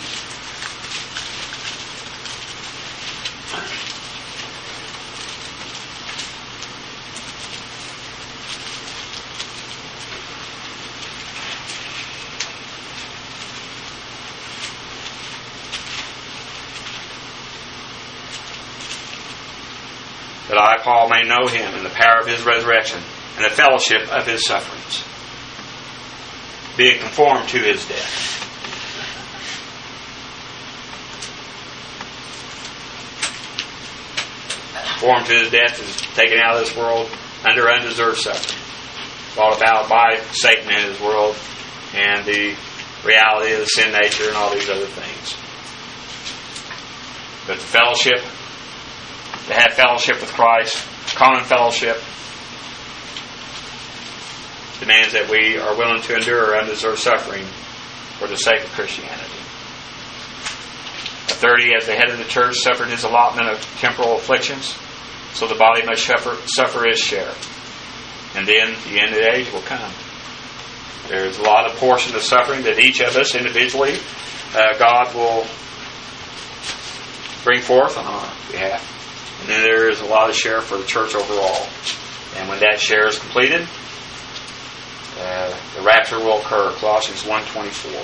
That I, Paul, may know him in the power of his resurrection and the fellowship of his sufferings, being conformed to his death. Conformed to his death is taken out of this world under undeserved suffering, brought about by Satan in his world and the reality of the sin nature and all these other things. But the fellowship, to have fellowship with Christ, common fellowship, demands that we are willing to endure undeserved suffering for the sake of Christianity. thirty, as the head of the church, suffered his allotment of temporal afflictions, so the body must suffer, suffer his share. And then the end of the age will come. There's a lot of portion of suffering that each of us individually, uh, God will bring forth on our behalf. And then there is a lot of share for the church overall. And when that share is completed, uh, the rapture will occur. Colossians one twenty-four.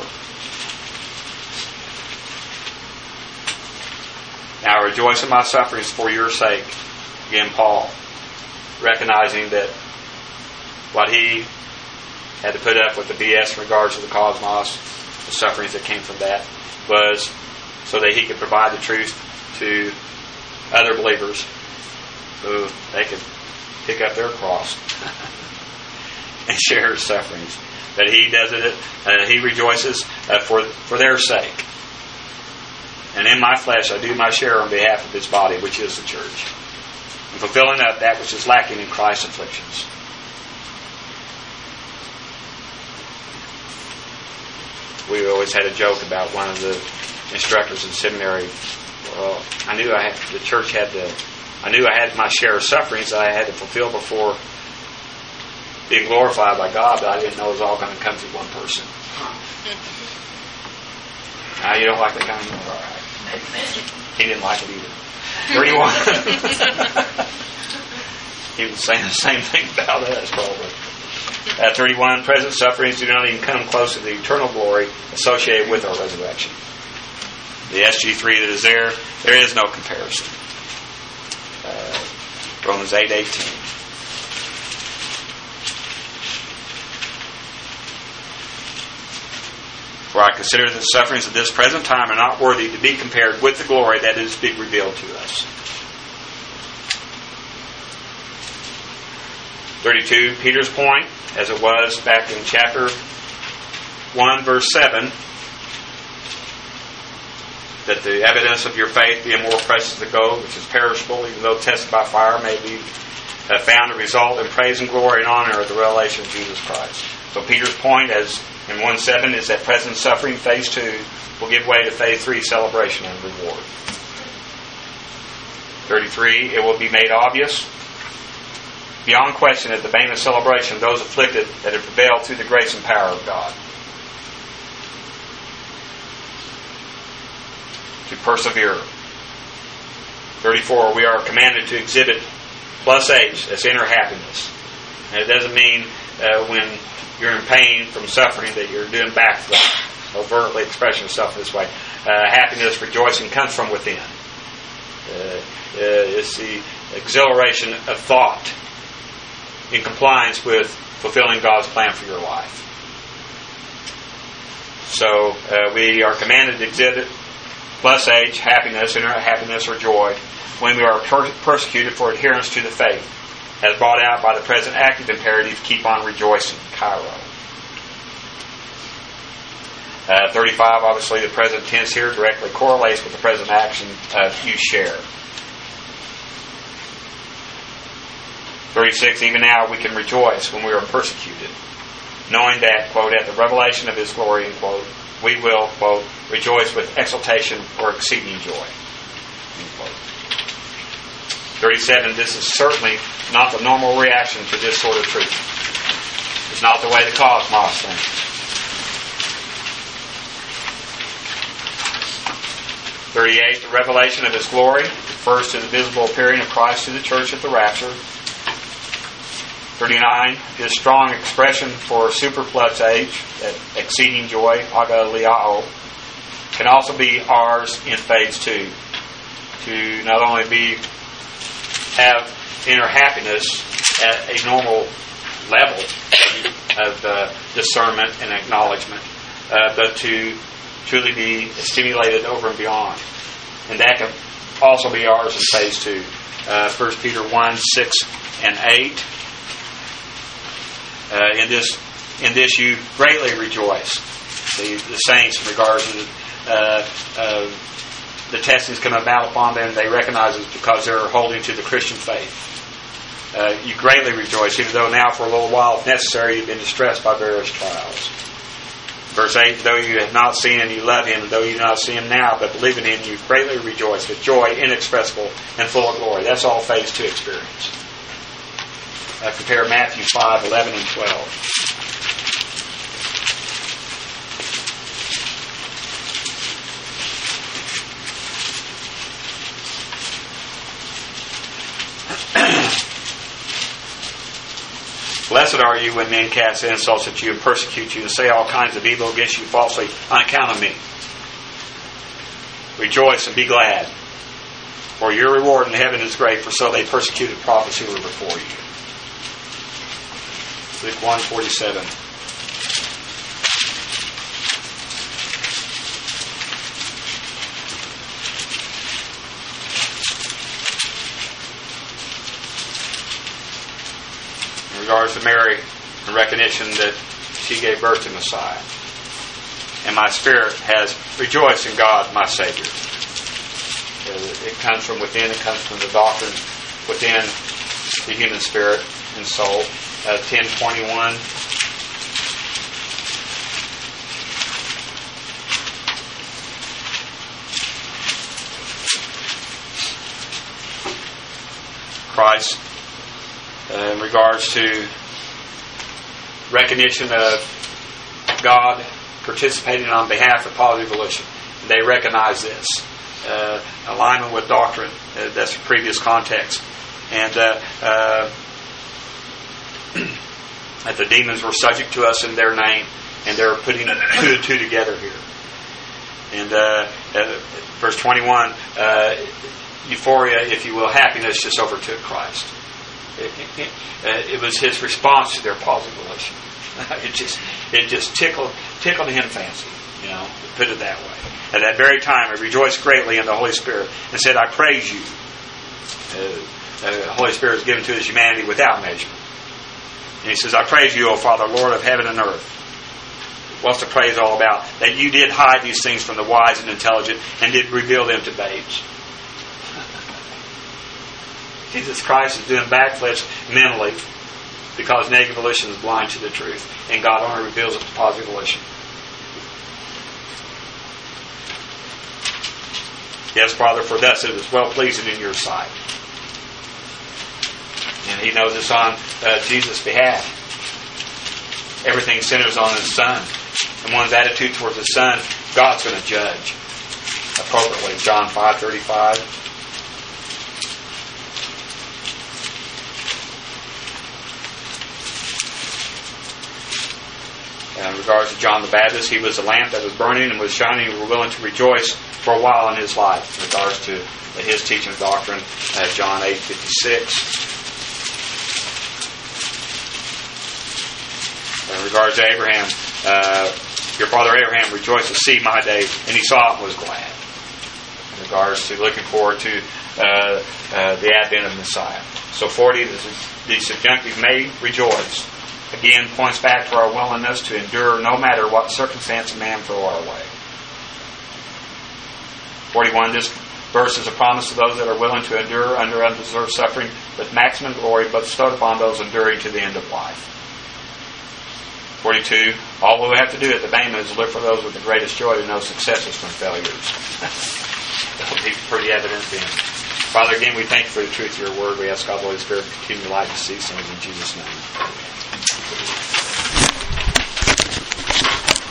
Now I rejoice in my sufferings for your sake. Again, Paul, recognizing that what he had to put up with the B S in regards to the cosmos, the sufferings that came from that, was so that he could provide the truth to other believers so they could pick up their cross and share his sufferings. That he does it, uh, he rejoices uh, for for their sake. And in my flesh I do my share on behalf of his body, which is the church, and fulfilling up that which is lacking in Christ's afflictions. We always had a joke about one of the instructors in seminary. Well, I knew I had, the church had to, I knew I had my share of sufferings that I had to fulfill before being glorified by God, but I didn't know it was all going to come through one person. Now, you don't like the kind of, all right. He didn't like it either. thirty-one. He was saying the same thing about us, probably. At thirty-one, present sufferings do not even come close to the eternal glory associated with our resurrection. The S G three that is there, there is no comparison. Uh, Romans eight eighteen. For I consider the sufferings of this present time are not worthy to be compared with the glory that is being revealed to us. thirty-two, Peter's point, as it was back in chapter one, verse seven, that the evidence of your faith, being more precious than gold, which is perishable, even though tested by fire, may be uh, found to result in praise and glory and honor of the revelation of Jesus Christ. So Peter's point, as in one seven, is that present suffering, phase two, will give way to phase three, celebration and reward. thirty-three, it will be made obvious, beyond question, at the Bema celebration, those afflicted that have prevailed through the grace and power of God. To persevere. thirty-four, we are commanded to exhibit plus age as inner happiness. And it doesn't mean uh, when you're in pain from suffering that you're doing backflips, overtly expressing yourself this way. Uh, happiness, rejoicing comes from within. Uh, uh, it's the exhilaration of thought in compliance with fulfilling God's plan for your life. So uh, we are commanded to exhibit plus age, happiness, inner happiness or joy, when we are per- persecuted for adherence to the faith, as brought out by the present active imperative, keep on rejoicing, Cairo. Uh, thirty-five, obviously the present tense here directly correlates with the present action of you share. thirty-six, even now we can rejoice when we are persecuted, knowing that, quote, at the revelation of His glory, end quote, we will, quote, rejoice with exultation or exceeding joy, end quote. thirty-seven, this is certainly not the normal reaction to this sort of truth. It's not the way the cosmos thinks. thirty-eight, the revelation of His glory refers to the visible appearing of Christ to the church at the rapture. thirty-nine, His strong expression for superflux age, that exceeding joy, agaliao, can also be ours in phase two. To not only be have inner happiness at a normal level of uh, discernment and acknowledgement, uh, but to truly be stimulated over and beyond. And that can also be ours in phase two. Uh, First Peter one, six and eight. Uh, in this in this you greatly rejoice. The, the saints, in regards to the, uh, uh, the testings come about upon them, they recognize it because they're holding to the Christian faith. Uh, you greatly rejoice, even though now for a little while, if necessary, you've been distressed by various trials. Verse eight, though you have not seen Him, you love Him, and though you do not see Him now, but believe in Him, you greatly rejoice with joy inexpressible and full of glory. That's all phase two experience. Uh, compare Matthew five, eleven, and twelve. Blessed are you when men cast insults at you and persecute you and say all kinds of evil against you falsely on account of me. Rejoice and be glad, for your reward in heaven is great, for so they persecuted prophets who were before you. Luke one forty-seven. In regards to Mary, the recognition that she gave birth to Messiah. And my spirit has rejoiced in God, my Savior. It comes from within. It comes from the doctrine within the human spirit and soul. Uh, ten twenty-one. Christ, uh, in regards to recognition of God participating on behalf of positive volition. They recognize this. Uh, alignment with doctrine. Uh, that's the previous context. And uh, uh, that the demons were subject to us in their name, and they're putting two and two together here. And uh, uh, verse twenty-one, uh, euphoria, if you will, happiness just overtook Christ. It, it, it, it was His response to their positive volition. It just it just tickled tickled Him fancy, you know, to put it that way. At that very time, I rejoiced greatly in the Holy Spirit and said, I praise you. Uh, uh, the Holy Spirit is given to His humanity without measure. And He says, I praise you, O Father, Lord of heaven and earth. What's the praise all about? That you did hide these things from the wise and intelligent and did reveal them to babes. Jesus Christ is doing backflips mentally because negative volition is blind to the truth, and God only reveals it to positive volition. Yes, Father, for thus it is well pleasing in your sight. And He knows it's on uh, Jesus' behalf. Everything centers on His Son. And one's attitude towards the Son, God's going to judge appropriately. John five thirty-five. In regards to John the Baptist, he was a lamp that was burning and was shining, and were willing to rejoice for a while in his life. In regards to his teaching of doctrine, uh, John eight fifty-six. In regards to Abraham, uh, your father Abraham rejoiced to see my day, and he saw it and was glad. In regards to looking forward to uh, uh, the advent of Messiah. So forty, the, the subjunctive may rejoice. Again, points back to our willingness to endure no matter what circumstance a man throw our way. forty-one, this verse is a promise to those that are willing to endure under undeserved suffering, with maximum glory bestowed upon those enduring to the end of life. forty-two. All we have to do at the Bema is live for those with the greatest joy who know successes from failures. That'll be pretty evident then. Father, again, we thank you for the truth of your word. We ask God, the Holy Spirit, to continue to light to see things in Jesus' name.